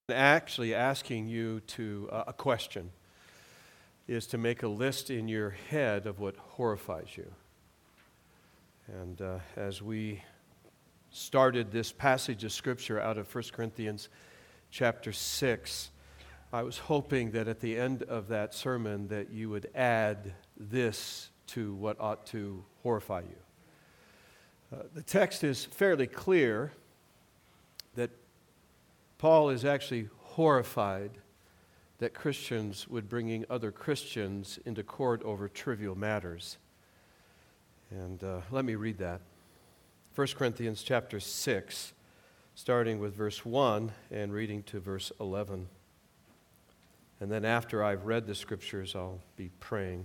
Actually asking you to, a question is to make a list in your head of what horrifies you. And as we started this passage of Scripture out of 1 Corinthians chapter 6, I was hoping that at the end of that sermon that you would add this to what ought to horrify you. The text is fairly clear that Paul is actually horrified that Christians would bringing other Christians into court over trivial matters. And let me read that. 1 Corinthians chapter 6, starting with verse 1 and reading to verse 11. And then after I've read the Scriptures, I'll be praying.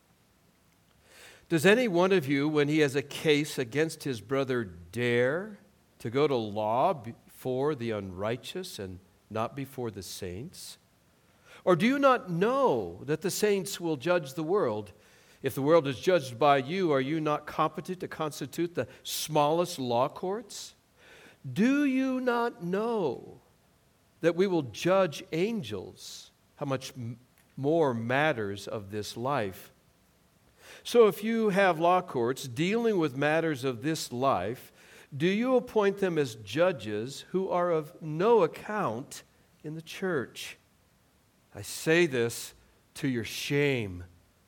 Does any one of you, when he has a case against his brother, dare to go to law before the unrighteous and not before the saints? Or do you not know that the saints will judge the world? If the world is judged by you, are you not competent to constitute the smallest law courts? Do you not know that we will judge angels? How much more matters of this life? So if you have law courts dealing with matters of this life, do you appoint them as judges who are of no account in the church? I say this to your shame.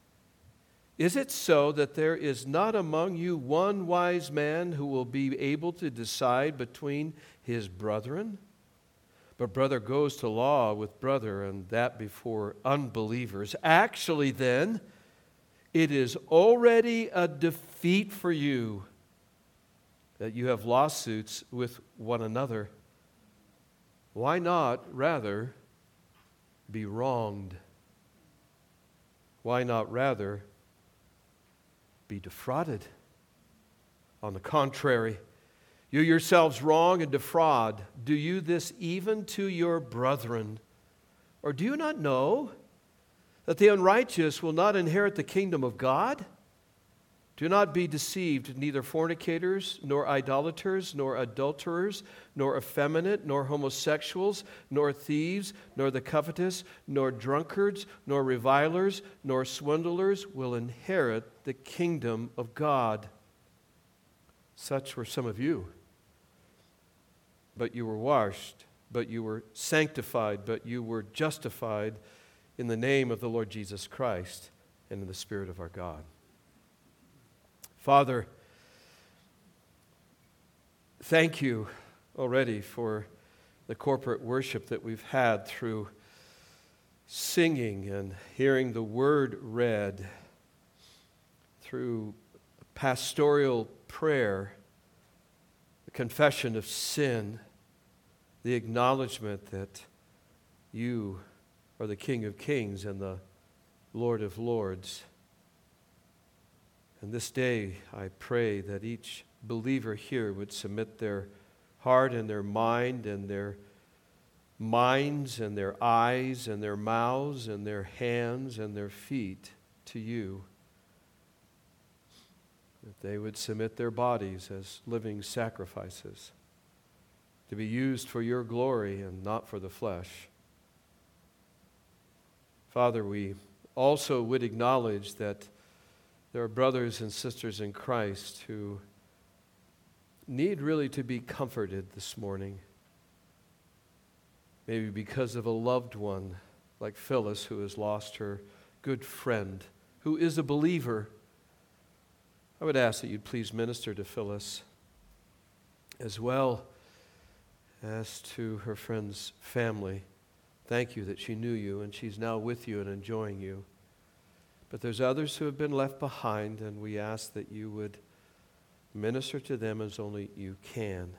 Is it so that there is not among you one wise man who will be able to decide between his brethren? But brother goes to law with brother, and that before unbelievers. Actually, then, it is already a defeat for you that you have lawsuits with one another. Why not rather be wronged? Why not rather be defrauded? On the contrary, you yourselves wrong and defraud. Do you this even to your brethren? Or do you not know that the unrighteous will not inherit the kingdom of God? Do not be deceived, neither fornicators, nor idolaters, nor adulterers, nor effeminate, nor homosexuals, nor thieves, nor the covetous, nor drunkards, nor revilers, nor swindlers will inherit the kingdom of God. Such were some of you. But you were washed, but you were sanctified, but you were justified in the name of the Lord Jesus Christ and in the Spirit of our God. Father, thank you already for the corporate worship that we've had through singing and hearing the Word read, through pastoral prayer, the confession of sin, the acknowledgement that you are the King of Kings and the Lord of Lords. And this day, I pray that each believer here would submit their heart and their mind and their minds and their eyes and their mouths and their hands and their feet to you. That they would submit their bodies as living sacrifices to be used for your glory and not for the flesh. Father, we also would acknowledge that there are brothers and sisters in Christ who need really to be comforted this morning. Maybe because of a loved one like Phyllis who has lost her good friend, who is a believer. I would ask that you'd please minister to Phyllis as well as to her friend's family. Thank you that she knew you and she's now with you and enjoying you. But there's others who have been left behind, and we ask that you would minister to them as only you can.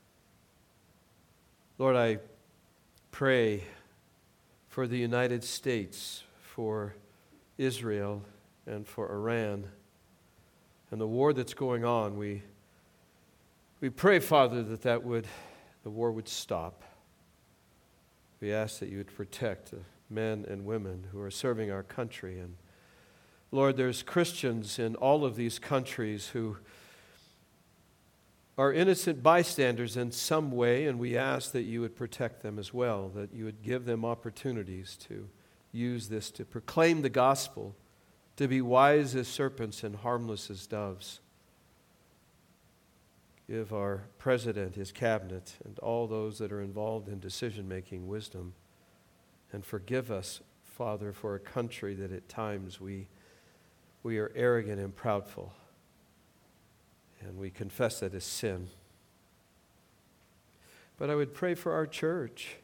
Lord, I pray for the United States, for Israel, and for Iran, and the war that's going on. We pray, Father, that the war would stop. We ask that you would protect the men and women who are serving our country. And Lord, there's Christians in all of these countries who are innocent bystanders in some way, and we ask that you would protect them as well, that you would give them opportunities to use this to proclaim the gospel, to be wise as serpents and harmless as doves. Give our president, his cabinet, and all those that are involved in decision-making wisdom. And forgive us, Father, for a country that at times we are arrogant and proudful. And we confess that as sin. But I would pray for our church,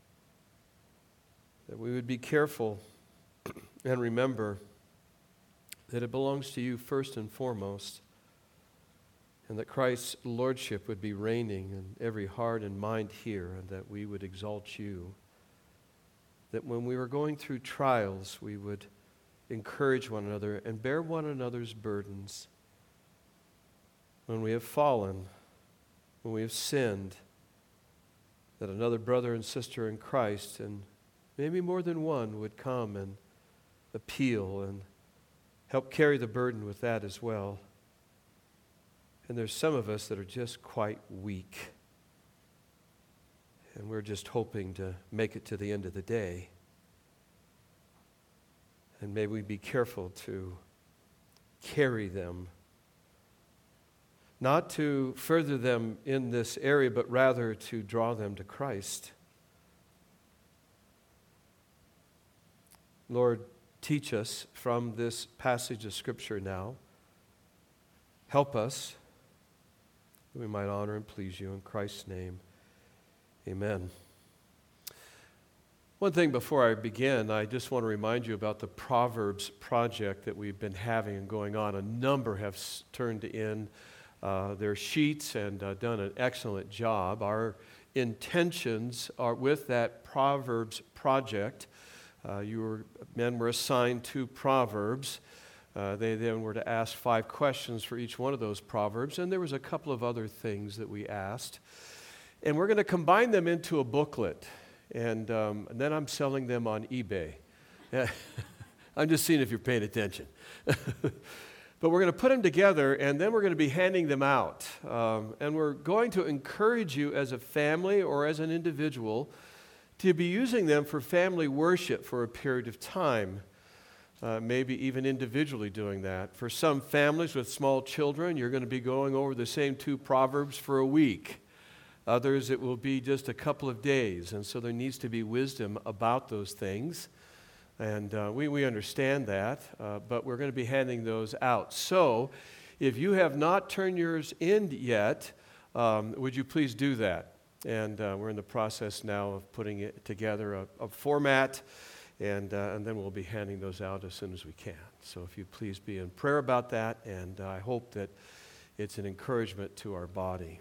that we would be careful and remember that it belongs to you first and foremost, and that Christ's lordship would be reigning in every heart and mind here, and that we would exalt you. That when we were going through trials, we would encourage one another and bear one another's burdens. When we have fallen, when we have sinned, that another brother and sister in Christ, and maybe more than one, would come and appeal and help carry the burden with that as well. And there's some of us that are just quite weak. And we're just hoping to make it to the end of the day. And may we be careful to carry them, not to further them in this area, but rather to draw them to Christ. Lord, teach us from this passage of Scripture now. Help us that we might honor and please you in Christ's name. Amen. One thing before I begin, I just want to remind you about the Proverbs project that we've been having and going on. A number have turned in their sheets and done an excellent job. Our intentions are with that Proverbs project. Men were assigned 2 Proverbs. They then were to ask 5 questions for each one of those Proverbs, and there was a couple of other things that we asked. And we're going to combine them into a booklet, and then I'm selling them on eBay. I'm just seeing if you're paying attention. But we're going to put them together, and then we're going to be handing them out. And we're going to encourage you as a family or as an individual to be using them for family worship for a period of time. Maybe even individually doing that. For some families with small children, you're going to be going over the same 2 Proverbs for a week. Others, it will be just a couple of days. And so there needs to be wisdom about those things. And we understand that, but we're going to be handing those out. So if you have not turned yours in yet, would you please do that? And we're in the process now of putting it together, a format, and then we'll be handing those out as soon as we can. So if you please be in prayer about that, and I hope that it's an encouragement to our body.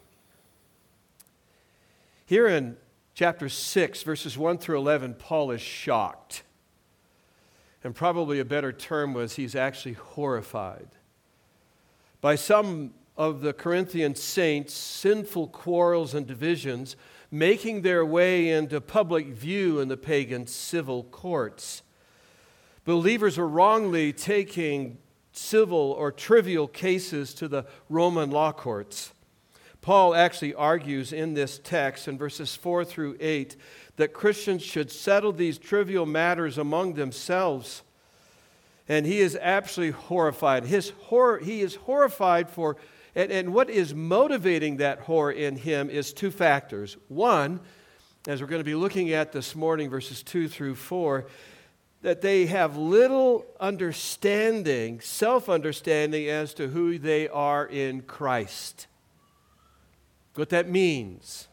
Here in chapter 6, verses 1 through 11, Paul is shocked. And probably a better term was he's actually horrified by some of the Corinthian saints' sinful quarrels and divisions making their way into public view in the pagan civil courts. Believers were wrongly taking civil or trivial cases to the Roman law courts. Paul actually argues in this text in verses 4 through 8 that Christians should settle these trivial matters among themselves. And he is absolutely horrified. He is horrified for, and what is motivating that horror in him is 2 factors. One, as we're going to be looking at this morning, verses 2 through 4, that they have little understanding, self-understanding as to who they are in Christ. What that means.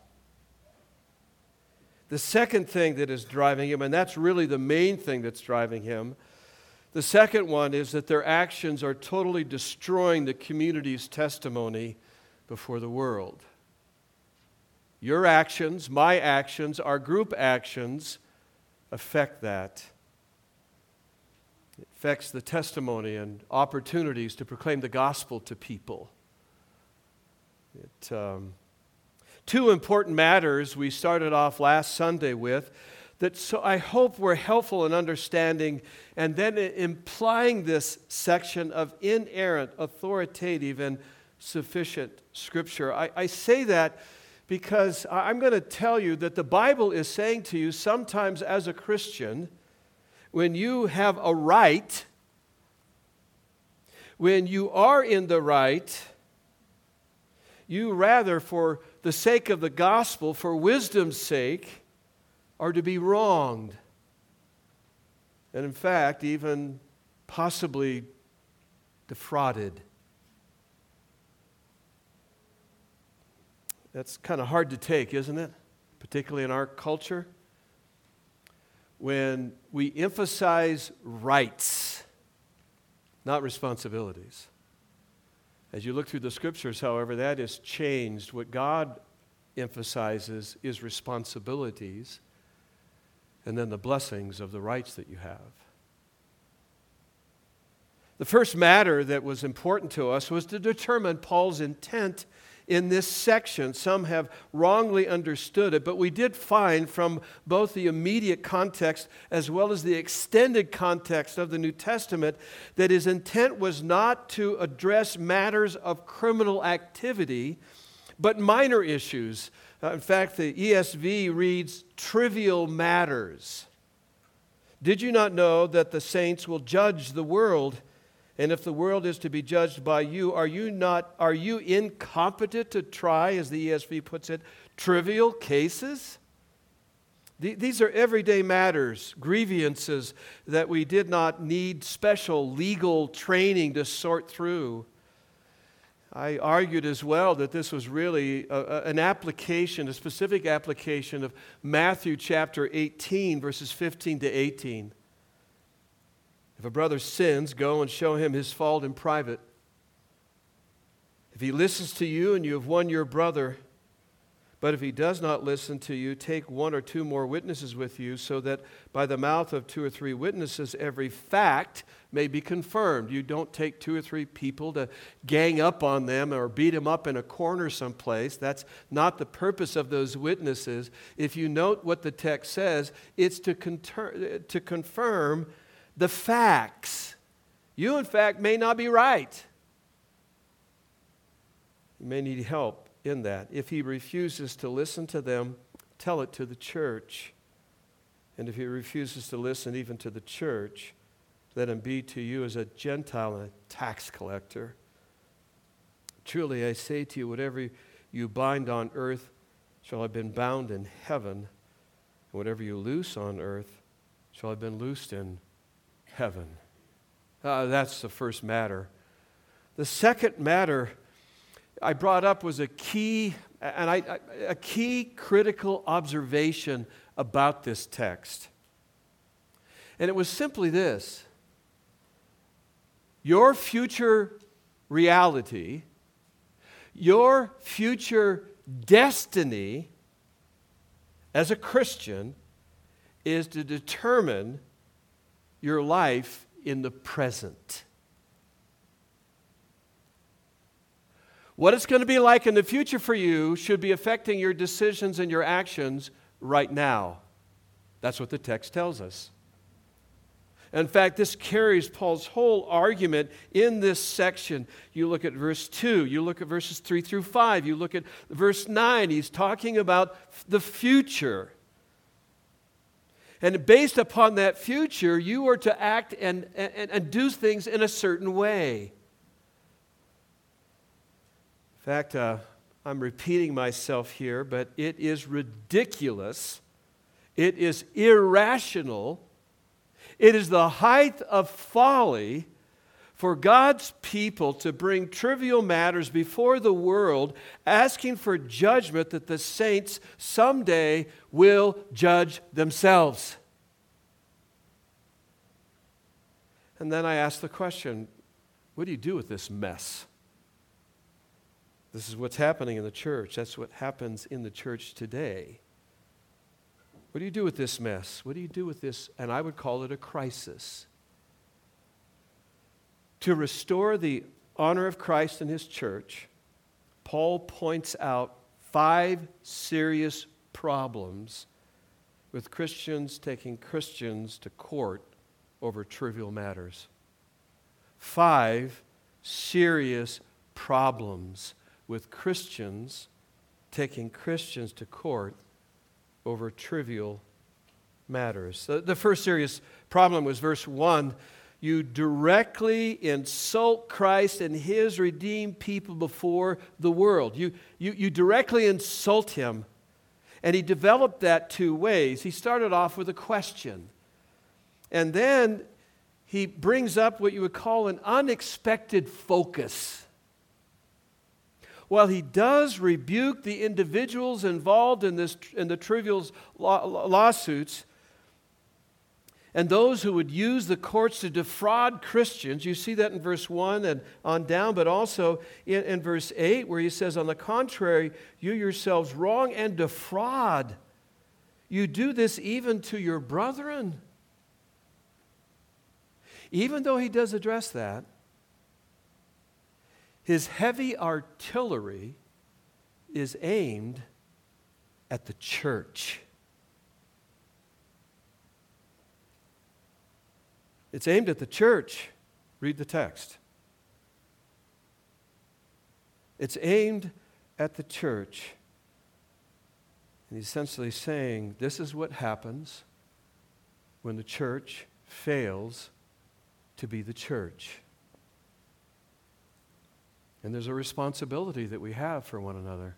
The second thing that is driving him, and that's really the main thing that's driving him, the second one is that their actions are totally destroying the community's testimony before the world. Your actions, my actions, our group actions affect that. It affects the testimony and opportunities to proclaim the gospel to people. Two important matters we started off last Sunday with that so I hope were helpful in understanding and then implying this section of inerrant, authoritative, and sufficient Scripture. I say that because I'm going to tell you that the Bible is saying to you sometimes as a Christian, when you have a right, when you are in the right, you rather, for the sake of the gospel, for wisdom's sake, are to be wronged. And in fact, even possibly defrauded. That's kind of hard to take, isn't it? Particularly in our culture. When we emphasize rights, not responsibilities. As you look through the Scriptures, however, that is changed. What God emphasizes is responsibilities and then the blessings of the rights that you have. The first matter that was important to us was to determine Paul's intent in this section. Some have wrongly understood it, but we did find from both the immediate context as well as the extended context of the New Testament that his intent was not to address matters of criminal activity, but minor issues. In fact, the ESV reads, trivial matters. Did you not know that the saints will judge the world? And if the world is to be judged by you, are you incompetent to try, as the ESV puts it, trivial cases? These are everyday matters, grievances that we did not need special legal training to sort through. I argued as well that this was really an application, a specific application of Matthew chapter 18, verses 15 to 18. If a brother sins, go and show him his fault in private. If he listens to you and you have won your brother, but if he does not listen to you, take one or two more witnesses with you, so that by the mouth of two or three witnesses every fact may be confirmed. You don't take two or three people to gang up on them or beat them up in a corner someplace. That's not the purpose of those witnesses. If you note what the text says, it's to confirm the facts. You, in fact, may not be right. You may need help in that. If he refuses to listen to them, tell it to the church. And if he refuses to listen even to the church, let him be to you as a Gentile and a tax collector. Truly, I say to you, whatever you bind on earth shall have been bound in heaven, and whatever you loose on earth shall have been loosed in heaven. That's the first matter. The second matter I brought up was a key critical observation about this text. And it was simply this: your future reality, your future destiny as a Christian is to determine your life in the present. What it's going to be like in the future for you should be affecting your decisions and your actions right now. That's what the text tells us. In fact, this carries Paul's whole argument in this section. You look at verse 2, you look at verses 3 through 5, you look at verse 9. He's talking about the future. And based upon that future, you are to act and do things in a certain way. In fact, I'm repeating myself here, but it is ridiculous. It is irrational. It is the height of folly for God's people to bring trivial matters before the world, asking for judgment that the saints someday will judge themselves. And then I ask the question, what do you do with this mess? This is what's happening in the church. That's what happens in the church today. What do you do with this mess? What do you do with this? And I would call it a crisis. To restore the honor of Christ in his church, Paul points out 5 serious problems with Christians taking Christians to court over trivial matters. 5 serious problems with Christians taking Christians to court over trivial matters. The first serious problem was verse 1. You directly insult Christ and His redeemed people before the world. You directly insult Him. And he developed that two ways. He started off with a question. And then he brings up what you would call an unexpected focus. While he does rebuke the individuals involved in the trivial lawsuits, and those who would use the courts to defraud Christians, you see that in verse 1 and on down, but also in verse 8 where he says, on the contrary, you yourselves wrong and defraud. You do this even to your brethren. Even though he does address that, his heavy artillery is aimed at the church. It's aimed at the church. Read the text. It's aimed at the church. And he's essentially saying, this is what happens when the church fails to be the church. And there's a responsibility that we have for one another.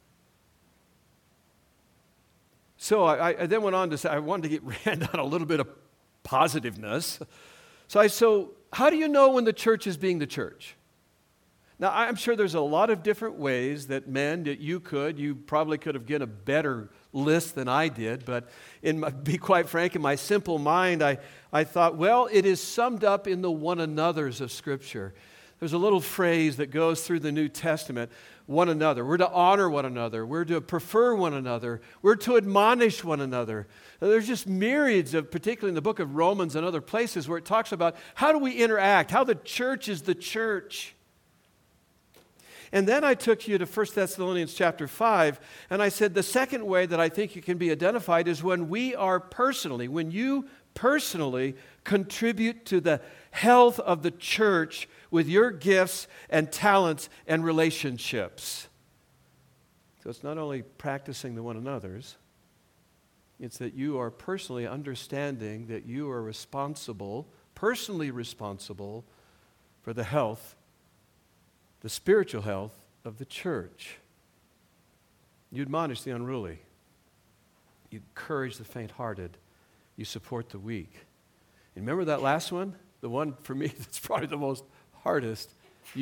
So I then went on to say, I wanted to get ran down a little bit of positiveness. So how do you know when the church is being the church? Now, I'm sure there's a lot of different ways that you probably could have given a better list than I did, but be quite frank, in my simple mind, I thought, well, it is summed up in the one another's of Scripture. There's a little phrase that goes through the New Testament, one another. We're to honor one another. We're to prefer one another. We're to admonish one another. There's just myriads of, particularly in the book of Romans and other places, where it talks about how do we interact, how the church is the church. And then I took you to 1 Thessalonians chapter 5, and I said the second way that I think it can be identified is when you personally contribute to the health of the church with your gifts and talents and relationships. So it's not only practicing the one another's, it's that you are personally understanding that you are personally responsible for the health, the spiritual health of the church. You admonish the unruly. You encourage the faint-hearted. You support the weak. And remember that last one? The one for me that's probably the most hardest.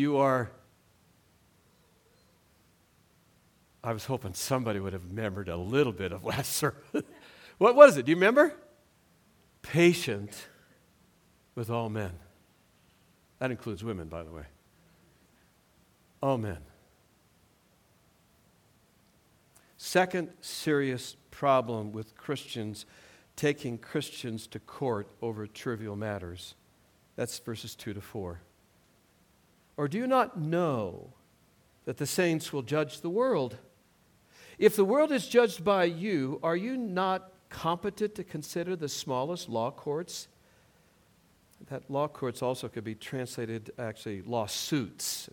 I was hoping somebody would have remembered a little bit of last sermon. What was it? Do you remember? Patient with all men. That includes women, by the way. All men. Second serious problem with Christians taking Christians to court over trivial matters. That's verses 2 to 4. Or do you not know that the saints will judge the world? If the world is judged by you, are you not competent to consider the smallest law courts? That law courts also could be translated, actually, lawsuits.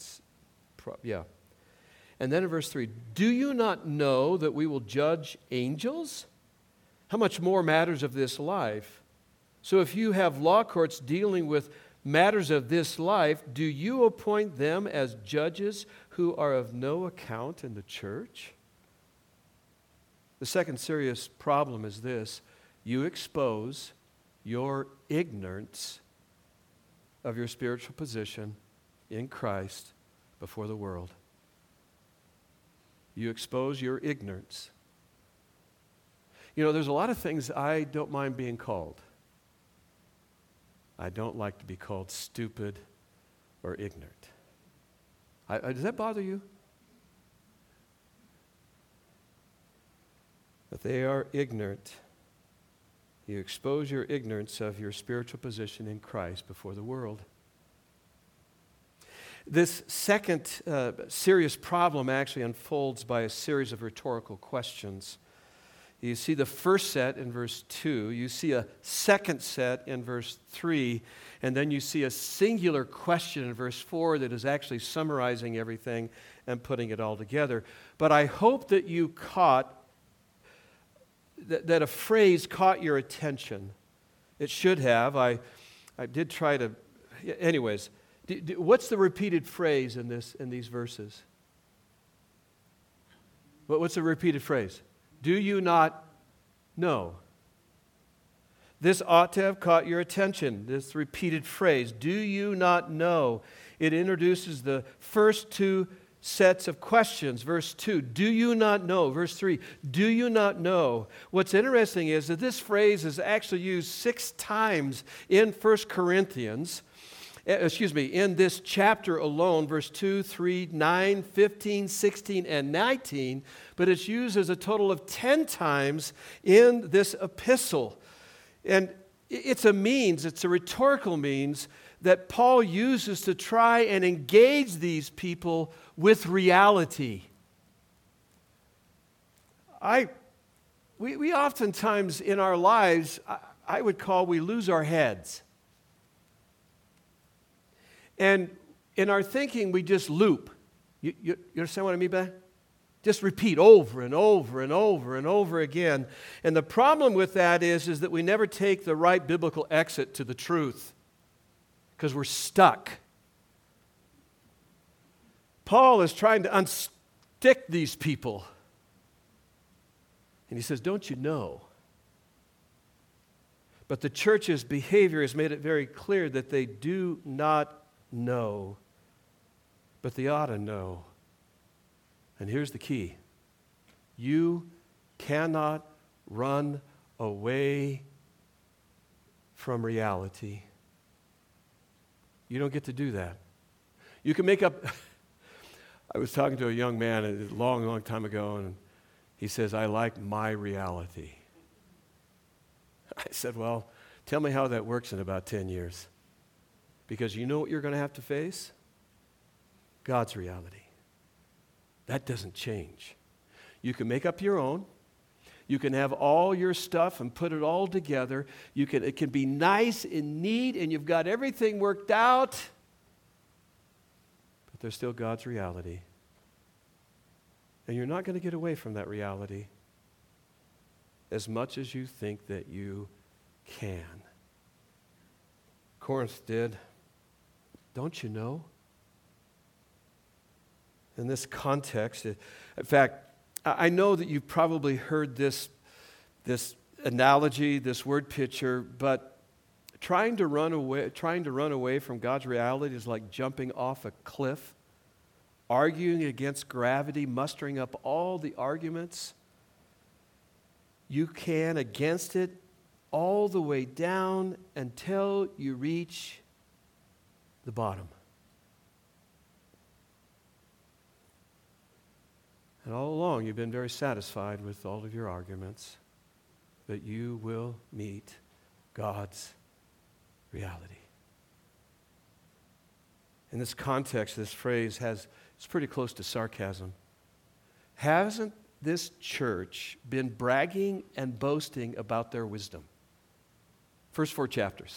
And then in verse 3, do you not know that we will judge angels? How much more matters of this life? So if you have law courts dealing with matters of this life, do you appoint them as judges who are of no account in the church? The second serious problem is this: you expose your ignorance of your spiritual position in Christ before the world. You expose your ignorance. You know, there's a lot of things I don't mind being called. I don't like to be called stupid or ignorant. Does that bother you? That they are ignorant. You expose your ignorance of your spiritual position in Christ before the world. This second serious problem actually unfolds by a series of rhetorical questions. You see the first set in verse 2. You see a second set in verse 3. And then you see a singular question in verse 4 that is actually summarizing everything and putting it all together. But I hope that you caught, that a phrase caught your attention. It should have. I did try to, anyways. What's the repeated phrase in these verses? What's the repeated phrase? Do you not know? This ought to have caught your attention, this repeated phrase. Do you not know? It introduces the first two sets of questions. Verse 2, do you not know? Verse 3, do you not know? What's interesting is that this phrase is actually used 6 times in 1 Corinthians. In this chapter alone, verse 2, 3, 9, 15, 16, and 19, but it's used as a total of 10 times in this epistle. And it's a rhetorical means that Paul uses to try and engage these people with reality. We oftentimes in our lives, I would call, we lose our heads. And in our thinking, we just loop. You understand what I mean by that? Just repeat over and over and over and over again. And the problem with that is that we never take the right biblical exit to the truth because we're stuck. Paul is trying to unstick these people. And he says, don't you know? But the church's behavior has made it very clear that they do not know, but they ought to know. And here's the key. You cannot run away from reality. You don't get to do that. You can make up... I was talking to a young man a long, long time ago, and he says, I like my reality. I said, well, tell me how that works in about 10 years. Because you know what you're going to have to face? God's reality. That doesn't change. You can make up your own. You can have all your stuff and put it all together. It can be nice and neat, and you've got everything worked out. But there's still God's reality. And you're not going to get away from that reality as much as you think that you can. Corinth did. Don't you know? In this context, in fact, I know that you've probably heard this analogy, this word picture, but trying to run away from God's reality is like jumping off a cliff, arguing against gravity, mustering up all the arguments you can against it, all the way down until you reach the bottom. And all along, you've been very satisfied with all of your arguments, but you will meet God's reality. In this context, this phrase it's pretty close to sarcasm. Hasn't this church been bragging and boasting about their wisdom? First 4 chapters.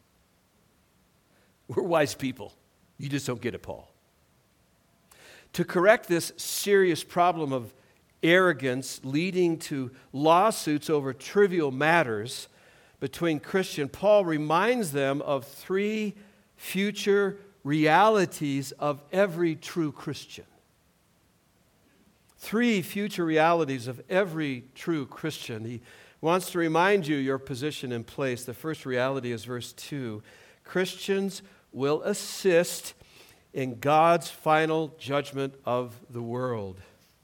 We're wise people. You just don't get it, Paul. To correct this serious problem of arrogance leading to lawsuits over trivial matters between Christians, Paul reminds them of 3 future realities of every true Christian. 3 future realities of every true Christian. He wants to remind you your position in place. The first reality is verse 2. Christians will assist in God's final judgment of the world.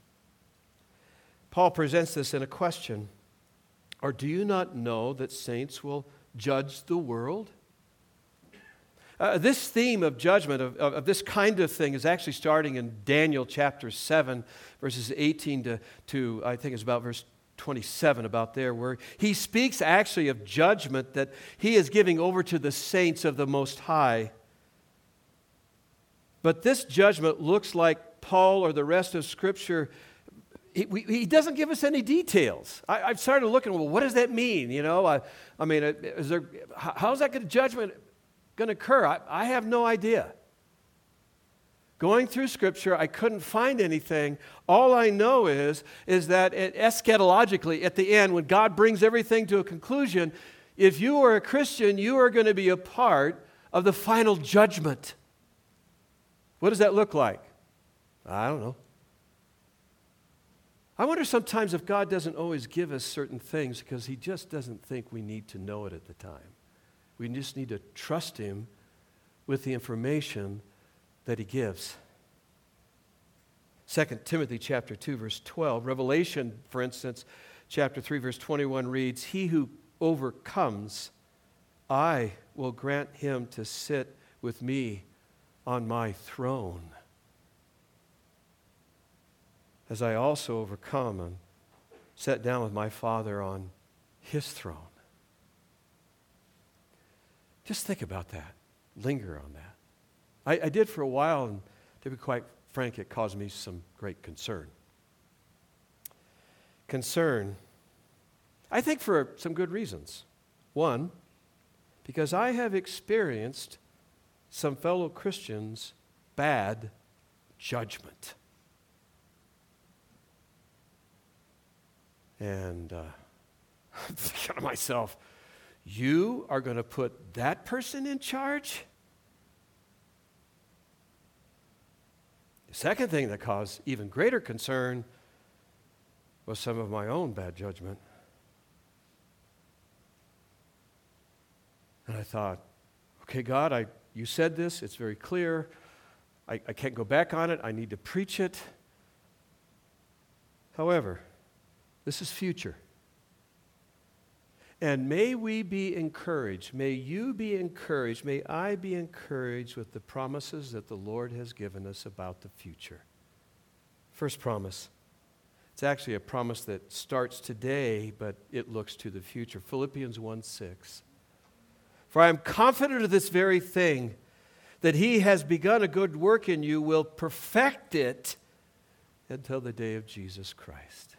Paul presents this in a question. Or do you not know that saints will judge the world? This theme of judgment, of this kind of thing, is actually starting in Daniel chapter 7, verses 18 to I think it's about verse 27, about there, where he speaks actually of judgment that he is giving over to the saints of the Most High. But this judgment looks like Paul or the rest of Scripture he doesn't give us any details. I've started looking, well, what does that mean? How's that judgment going to occur? I have no idea. Going through Scripture, I couldn't find anything. All I know is that eschatologically, at the end, when God brings everything to a conclusion, if you are a Christian, you are going to be a part of the final judgment. What does that look like? I don't know. I wonder sometimes if God doesn't always give us certain things because He just doesn't think we need to know it at the time. We just need to trust Him with the information that He gives. 2 Timothy chapter 2, verse 12. Revelation, for instance, chapter 3, verse 21 reads, "He who overcomes, I will grant him to sit with me on my throne, as I also overcome and sat down with my Father on His throne." Just think about that. Linger on that. I did for a while, and to be quite frank, it caused me some great concern. Concern, I think, for some good reasons. One, because I have experienced some fellow Christians' bad judgment. And I'm thinking to myself, you are going to put that person in charge? The second thing that caused even greater concern was some of my own bad judgment. And I thought, okay, God, you said this, it's very clear. I can't go back on it. I need to preach it. However, this is future. And may we be encouraged, may you be encouraged, may I be encouraged with the promises that the Lord has given us about the future. First promise. It's actually a promise that starts today, but it looks to the future. Philippians 1:6. "For I am confident of this very thing, that He has begun a good work in you, will perfect it until the day of Jesus Christ."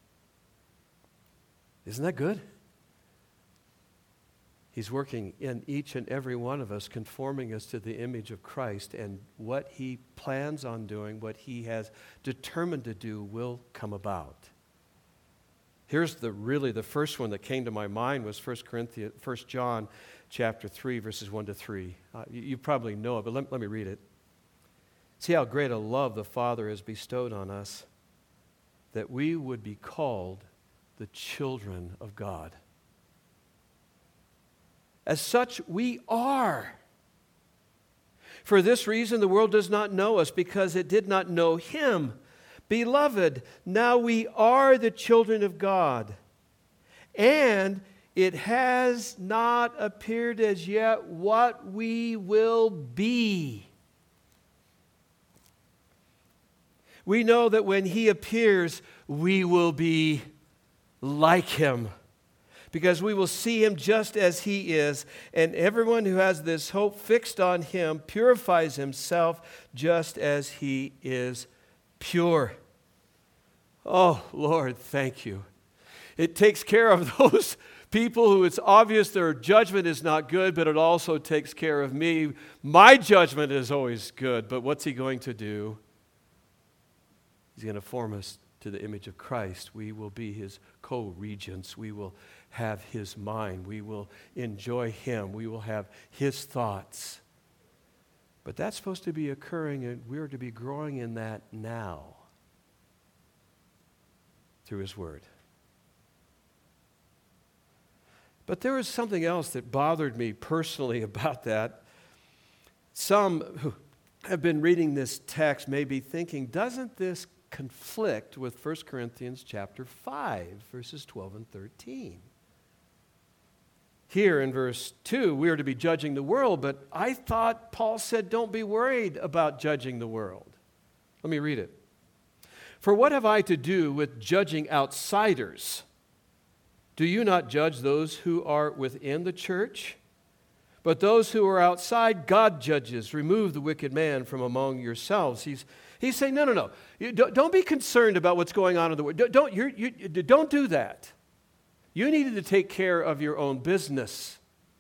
Isn't that good? He's working in each and every one of us, conforming us to the image of Christ, and what He plans on doing, what He has determined to do, will come about. Here's the first one that came to my mind was 1 John chapter 3, verses 1 to 3. You probably know it, but let me read it. "See how great a love the Father has bestowed on us, that we would be called the children of God. As such, we are. For this reason, the world does not know us, because it did not know Him. Beloved, now we are the children of God, and it has not appeared as yet what we will be. We know that when He appears, we will be like Him, because we will see Him just as He is. And everyone who has this hope fixed on Him purifies himself just as He is pure." Oh, Lord, thank You. It takes care of those people who it's obvious their judgment is not good, but it also takes care of me. My judgment is always good, but what's He going to do? He's going to form us to the image of Christ. We will be His co-regents. We will have His mind. We will enjoy Him. We will have His thoughts. But that's supposed to be occurring, and we're to be growing in that now through His Word. But there was something else that bothered me personally about that. Some who have been reading this text may be thinking, doesn't this conflict with 1 Corinthians chapter 5, verses 12 and 13? Here in verse 2, we are to be judging the world, but I thought Paul said, don't be worried about judging the world. Let me read it. "For what have I to do with judging outsiders? Do you not judge those who are within the church? But those who are outside, God judges. Remove the wicked man from among yourselves." He's He's saying, no. Don't be concerned about what's going on in the world. Don't do that. You needed to take care of your own business.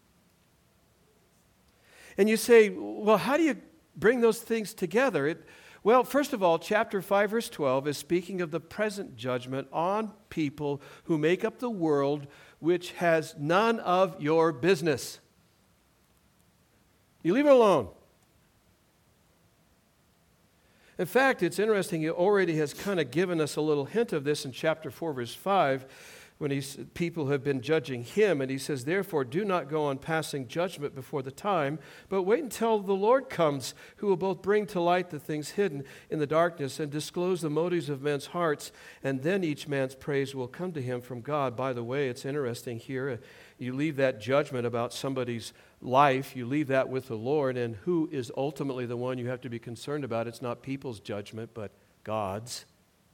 And you say, well, how do you bring those things together? Well, first of all, chapter 5, verse 12 is speaking of the present judgment on people who make up the world, which has none of your business. You leave it alone. In fact, it's interesting, he already has kind of given us a little hint of this in chapter 4, verse 5, when people have been judging him, and he says, therefore, do not go on passing judgment before the time, but wait until the Lord comes, who will both bring to light the things hidden in the darkness and disclose the motives of men's hearts, and then each man's praise will come to him from God. By the way, it's interesting here, you leave that judgment about somebody's life, you leave that with the Lord, and who is ultimately the one you have to be concerned about? It's not people's judgment, but God's.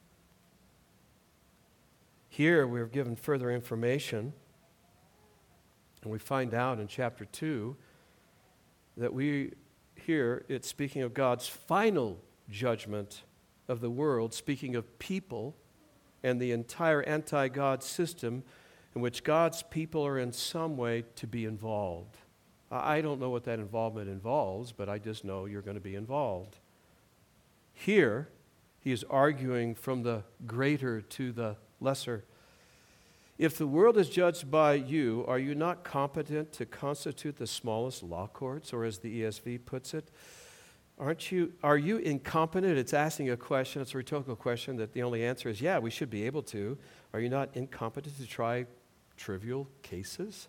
Here we're given further information, and we find out in chapter 2 that it's speaking of God's final judgment of the world, speaking of people and the entire anti-God system in which God's people are in some way to be involved. I don't know what that involvement involves, but I just know you're going to be involved. Here, he is arguing from the greater to the lesser. If the world is judged by you, are you not competent to constitute the smallest law courts? Or as the ESV puts it, are you incompetent? It's asking a question, it's a rhetorical question that the only answer is, yeah, we should be able to. Are you not incompetent to try trivial cases?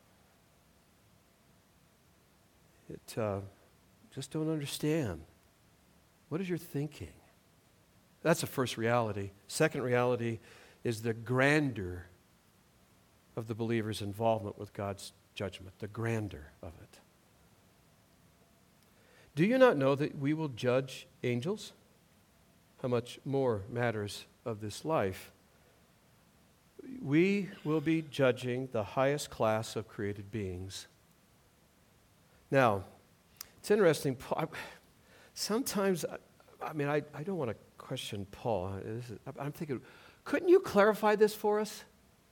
Just don't understand. What is your thinking? That's the first reality. Second reality is the grandeur of the believer's involvement with God's judgment, the grandeur of it. Do you not know that we will judge angels? How much more matters of this life? We will be judging the highest class of created beings. Now, it's interesting. Sometimes, I don't want to question Paul. I'm thinking, couldn't you clarify this for us?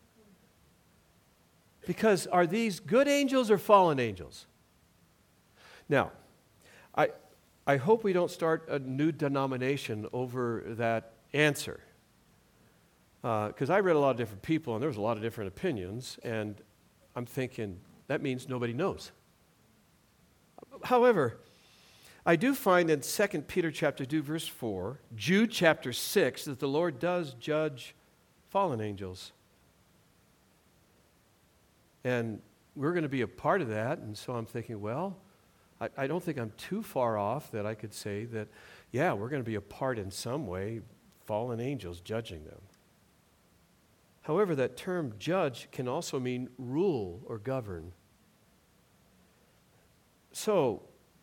Because are these good angels or fallen angels? Now, I hope we don't start a new denomination over that answer. Because I read a lot of different people, and there was a lot of different opinions, and I'm thinking, that means nobody knows. However, I do find in 2 Peter chapter 2, verse 4, Jude chapter 6, that the Lord does judge fallen angels. And we're going to be a part of that, and so I'm thinking, well, I don't think I'm too far off that I could say that, yeah, we're going to be a part in some way, fallen angels judging them. However, that term judge can also mean rule or govern. So,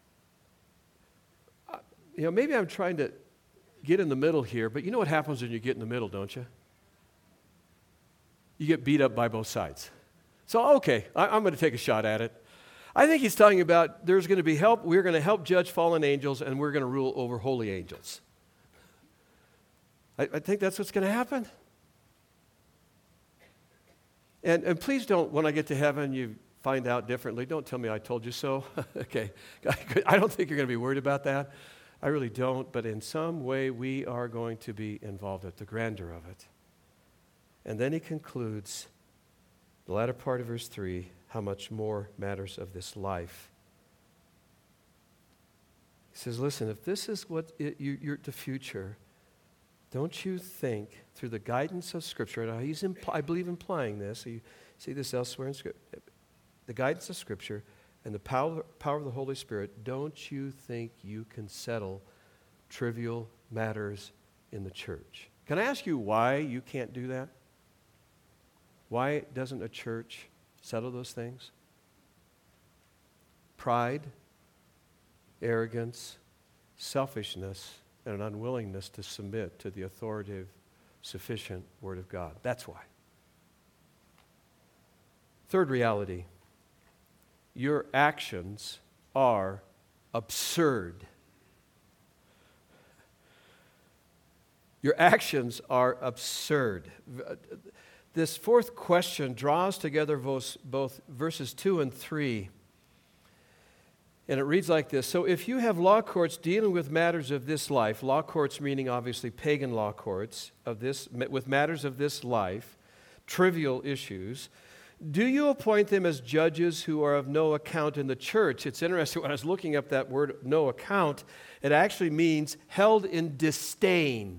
maybe I'm trying to get in the middle here, but you know what happens when you get in the middle, don't you? You get beat up by both sides. So, okay, I'm going to take a shot at it. I think he's talking about there's going to be help. We're going to help judge fallen angels, and we're going to rule over holy angels. I think that's what's going to happen. And please don't, when I get to heaven, you find out differently. Don't tell me I told you so. Okay. I don't think you're going to be worried about that. I really don't. But in some way, we are going to be involved at the grandeur of it. And then he concludes, the latter part of verse 3, how much more matters of this life. He says, listen, if this is what you're the future, don't you think through the guidance of Scripture, now he's I believe implying this, you see this elsewhere in Scripture, the guidance of Scripture and the power of the Holy Spirit, don't you think you can settle trivial matters in the church? Can I ask you why you can't do that? Why doesn't a church settle those things? Pride, arrogance, selfishness, and an unwillingness to submit to the authoritative, sufficient Word of God. That's why. Third reality, your actions are absurd. Your actions are absurd. This fourth question draws together both verses 2 and 3. And it reads like this: so if you have law courts dealing with matters of this life, law courts meaning obviously pagan law courts, with matters of this life, trivial issues, do you appoint them as judges who are of no account in the church? It's interesting, when I was looking up that word, no account, it actually means held in disdain.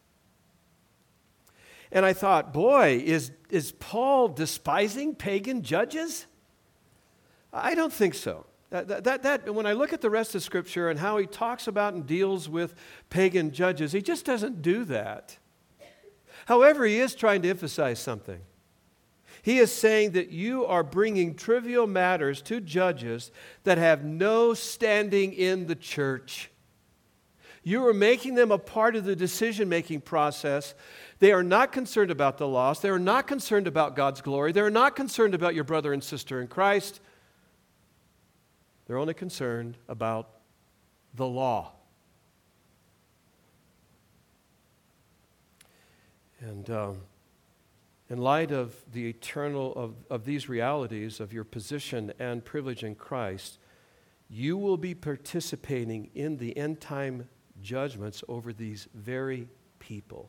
And I thought, boy, is Paul despising pagan judges? I don't think so. When I look at the rest of Scripture and how he talks about and deals with pagan judges, he just doesn't do that. However, he is trying to emphasize something. He is saying that you are bringing trivial matters to judges that have no standing in the church. You are making them a part of the decision-making process. They are not concerned about the lost. They are not concerned about God's glory. They are not concerned about your brother and sister in Christ. They're only concerned about the law. And in light of the eternal, of these realities of your position and privilege in Christ, you will be participating in the end time judgments over these very people.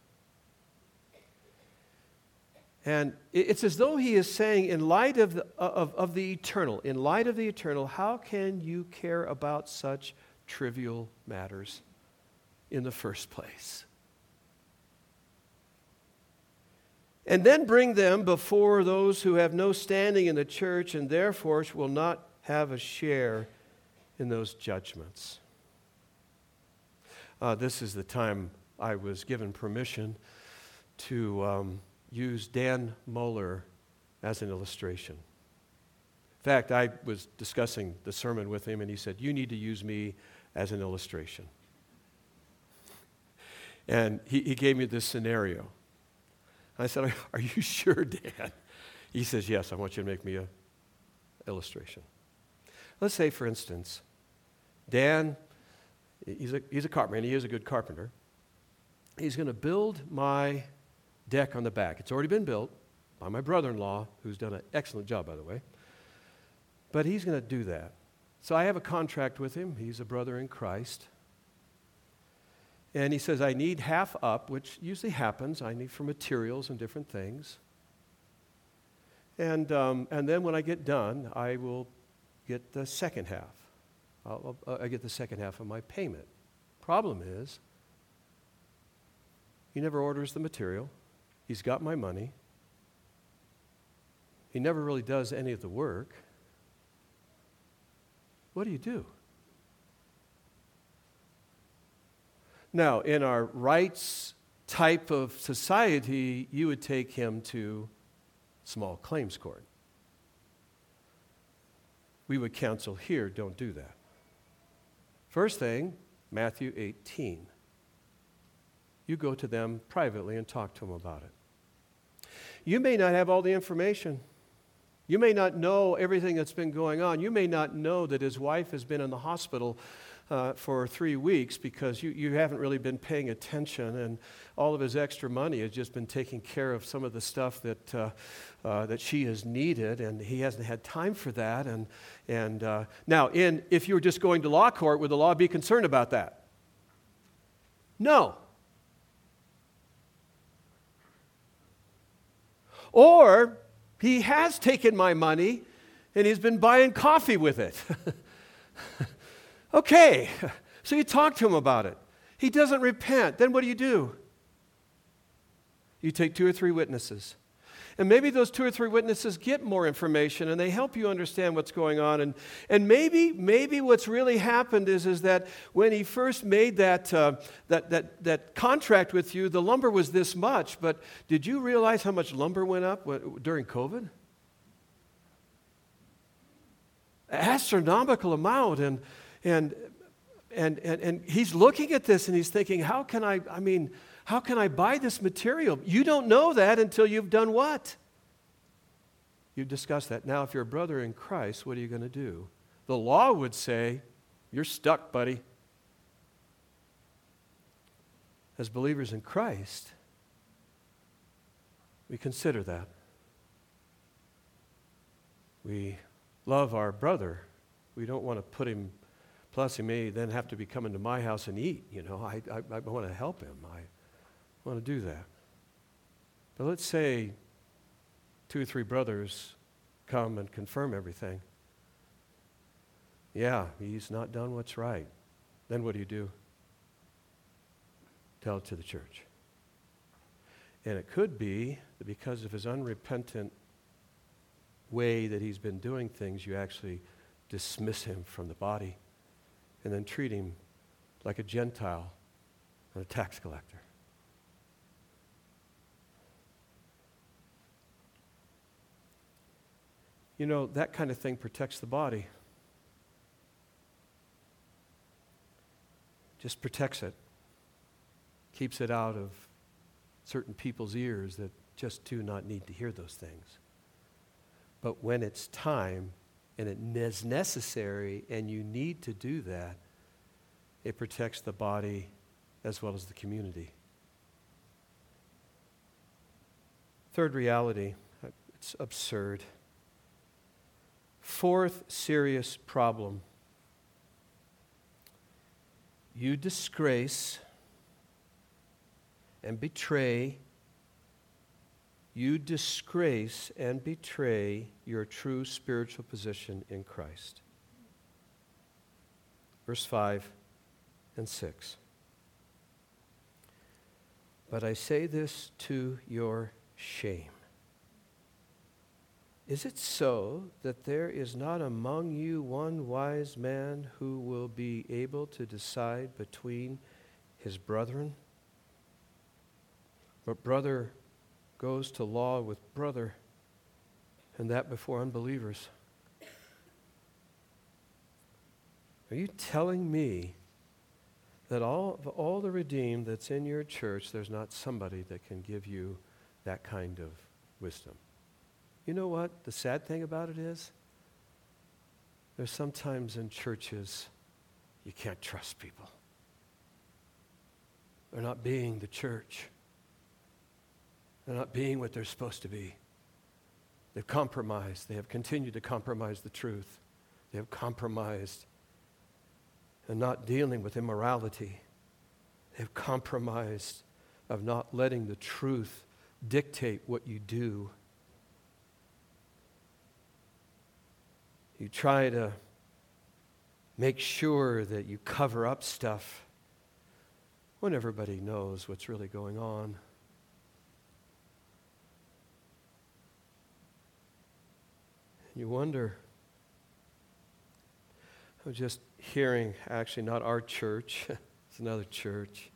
And it's as though he is saying, in light of the eternal, how can you care about such trivial matters in the first place? And then bring them before those who have no standing in the church and therefore will not have a share in those judgments. This is the time I was given permission to use Dan Mohler as an illustration. In fact, I was discussing the sermon with him, and he said, you need to use me as an illustration. And he gave me this scenario. I said, are you sure, Dan? He says, yes, I want you to make me an illustration. Let's say, for instance, Dan, he's a carpenter, and he is a good carpenter. He's going to build my deck on the back. It's already been built by my brother-in-law, who's done an excellent job, by the way. But he's going to do that. So I have a contract with him. He's a brother in Christ. And he says, I need half up, which usually happens. I need for materials and different things. And then when I get done, I will get the second half. I get the second half of my payment. Problem is, he never orders the material. He's got my money. He never really does any of the work. What do you do? Now, in our rights type of society, you would take him to small claims court. We would counsel here, don't do that. First thing, Matthew 18. You go to them privately and talk to them about it. You may not have all the information. You may not know everything that's been going on. You may not know that his wife has been in the hospital for 3 weeks because you haven't really been paying attention, and all of his extra money has just been taking care of some of the stuff that she has needed, and he hasn't had time for that. And now, if you were just going to law court, would the law be concerned about that? No. Or he has taken my money and he's been buying coffee with it. Okay, so you talk to him about it. He doesn't repent. Then what do? You take 2 or 3 witnesses. And maybe those 2 or 3 witnesses get more information and they help you understand what's going on. And maybe what's really happened is that when he first made that contract with you, the lumber was this much. But did you realize how much lumber went up during COVID? Astronomical amount. And he's looking at this and he's thinking, how can I buy this material? You don't know that until you've done what? You've discussed that. Now, if you're a brother in Christ, what are you going to do? The law would say, you're stuck, buddy. as believers in Christ, we consider that. We love our brother. We don't want to put him, plus he may then have to be coming to my house and eat. I want to help him. I want to do that. But let's say 2 or 3 brothers come and confirm everything. Yeah, he's not done what's right. Then what do? Tell it to the church. And it could be that because of his unrepentant way that he's been doing things, you actually dismiss him from the body and then treat him like a Gentile and a tax collector. That kind of thing protects the body. Just protects it. Keeps it out of certain people's ears that just do not need to hear those things. But when it's time and it is necessary and you need to do that, it protects the body as well as the community. Third reality, it's absurd. Fourth serious problem. You disgrace and betray. You disgrace and betray your true spiritual position in Christ. Verse 5 and 6. But I say this to your shame. Is it so that there is not among you one wise man who will be able to decide between his brethren? But brother goes to law with brother, and that before unbelievers. Are you telling me that all the redeemed that's in your church, there's not somebody that can give you that kind of wisdom? You know what the sad thing about it is? There's sometimes in churches you can't trust people. They're not being the church. They're not being what they're supposed to be. They've compromised. They have continued to compromise the truth. They have compromised and not dealing with immorality. They have compromised of not letting the truth dictate what you do. You try to make sure that you cover up stuff when everybody knows what's really going on. You wonder. I was just hearing, actually not our church, it's another church,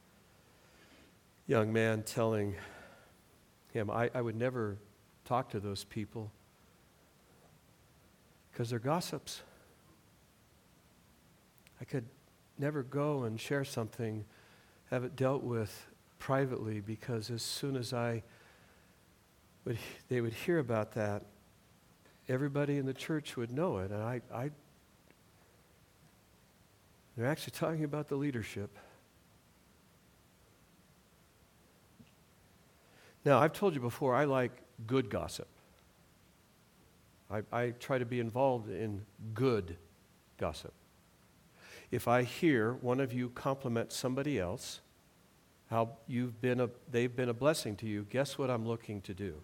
young man telling him, I would never talk to those people because they're gossips. I could never go and share something, have it dealt with privately, because as soon as they would hear about that, everybody in the church would know it. And they're actually talking about the leadership. Now, I've told you before, I like good gossip. I try to be involved in good gossip. If I hear one of you compliment somebody else, how they've been a blessing to you, guess what I'm looking to do?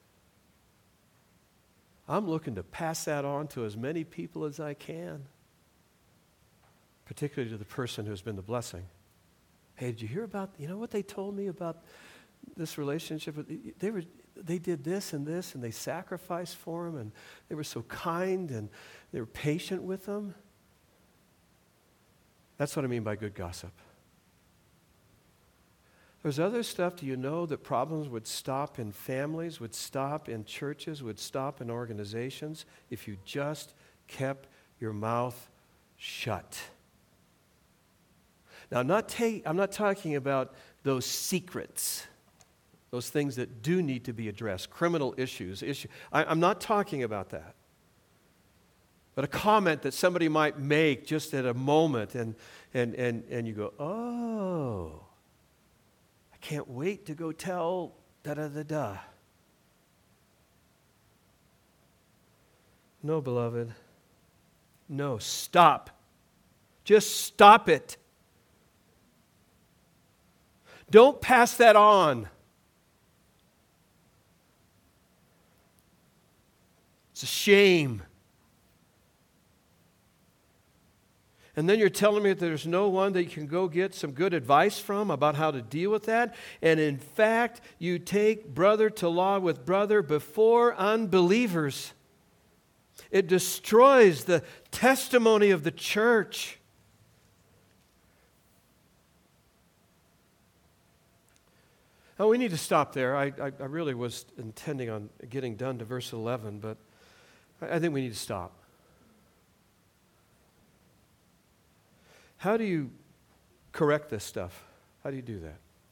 I'm looking to pass that on to as many people as I can, particularly to the person who's been the blessing. Hey, did you hear about, what they told me about this relationship? They did this, and they sacrificed for him, and they were so kind, and they were patient with them. That's what I mean by good gossip. There's other stuff. Do you know that problems would stop in families, would stop in churches, would stop in organizations if you just kept your mouth shut? Now, I'm not talking about those secrets, those things that do need to be addressed, criminal issues. I'm not talking about that. But a comment that somebody might make just at a moment, and you go, oh, can't wait to go tell da-da-da-da. No, beloved. No, stop. Just stop it. Don't pass that on. It's a shame. And then you're telling me that there's no one that you can go get some good advice from about how to deal with that. And in fact, you take brother to law with brother before unbelievers. It destroys the testimony of the church. Oh, we need to stop there. I really was intending on getting done to verse 11, but I think we need to stop. How do you correct this stuff? How do you do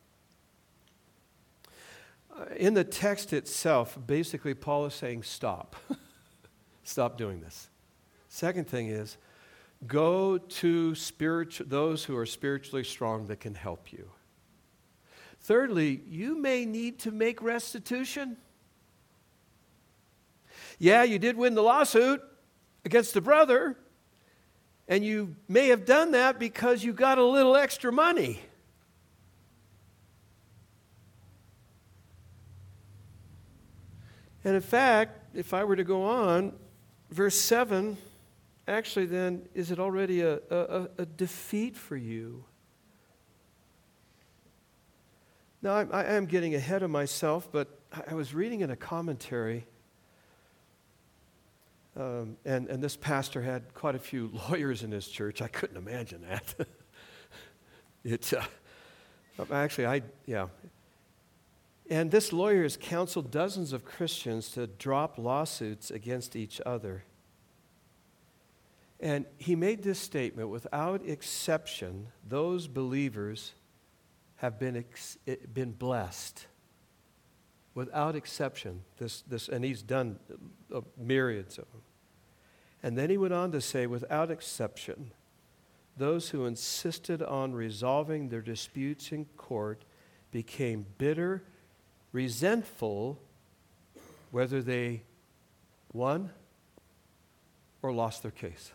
that? In the text itself, basically Paul is saying stop. Stop doing this. Second thing is, go to those who are spiritually strong that can help you. Thirdly, you may need to make restitution. Yeah, you did win the lawsuit against the brother, and you may have done that because you got a little extra money. And in fact, if I were to go on, verse 7, actually then, is it already a defeat for you? Now, I am getting ahead of myself, but I was reading in a commentary, and this pastor had quite a few lawyers in his church. I couldn't imagine that. And this lawyer has counseled dozens of Christians to drop lawsuits against each other. And he made this statement: without exception, those believers have been blessed. Without exception. And he's done myriads of them. And then he went on to say, without exception, those who insisted on resolving their disputes in court became bitter, resentful, whether they won or lost their case.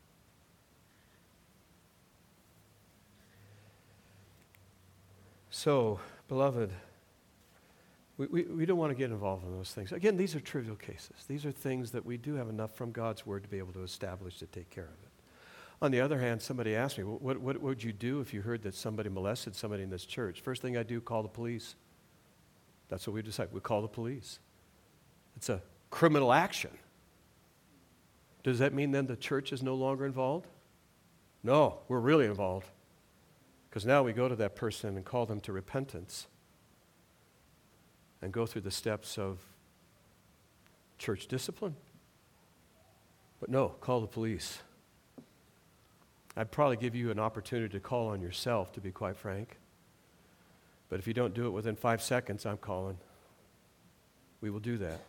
So, beloved, we don't want to get involved in those things. Again, these are trivial cases. These are things that we do have enough from God's Word to be able to establish to take care of it. On the other hand, somebody asked me, what would you do if you heard that somebody molested somebody in this church? First thing I do, call the police. That's what we decide. We call the police. It's a criminal action. Does that mean then the church is no longer involved? No, we're really involved. Because now we go to that person and call them to repentance and go through the steps of church discipline. But no, call the police. I'd probably give you an opportunity to call on yourself, to be quite frank. But if you don't do it within 5 seconds, I'm calling. We will do that.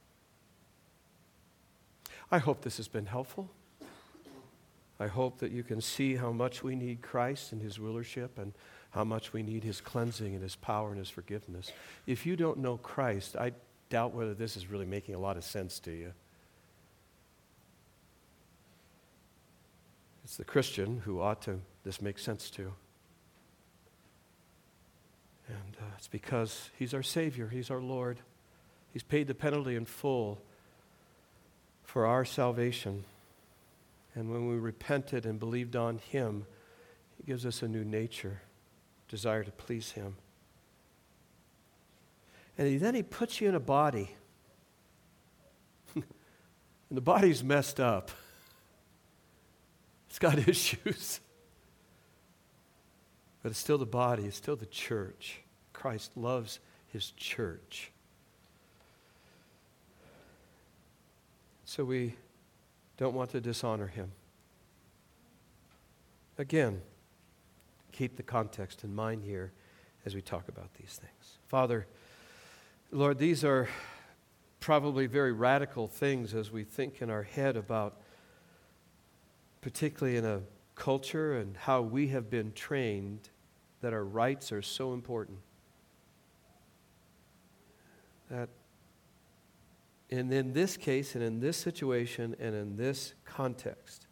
I hope this has been helpful. I hope that you can see how much we need Christ and His rulership and how much we need His cleansing and His power and His forgiveness. If you don't know Christ, I doubt whether this is really making a lot of sense to you. It's the Christian who this makes sense to. And it's because He's our Savior, He's our Lord. He's paid the penalty in full for our salvation. And when we repented and believed on Him, He gives us a new nature, desire to please Him. And then He puts you in a body. And the body's messed up. It's got issues. But it's still the body, it's still the church. Christ loves His church. So we don't want to dishonor Him. Again, keep the context in mind here as we talk about these things. Father, Lord, these are probably very radical things as we think in our head about, particularly in a culture and how we have been trained that our rights are so important. that in this case and in this situation and in this context,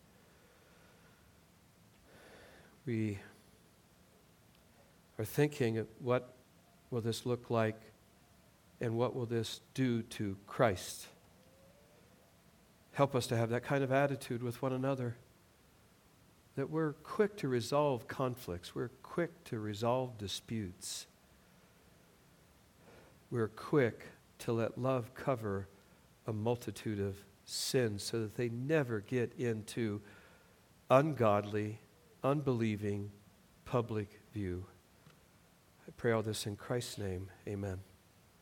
we are thinking of what will this look like and what will this do to Christ. Help us to have that kind of attitude with one another, that we're quick to resolve conflicts, we're quick to resolve disputes, we're quick to let love cover a multitude of sins so that they never get into ungodly, unbelieving public view. I pray all this in Christ's name. Amen.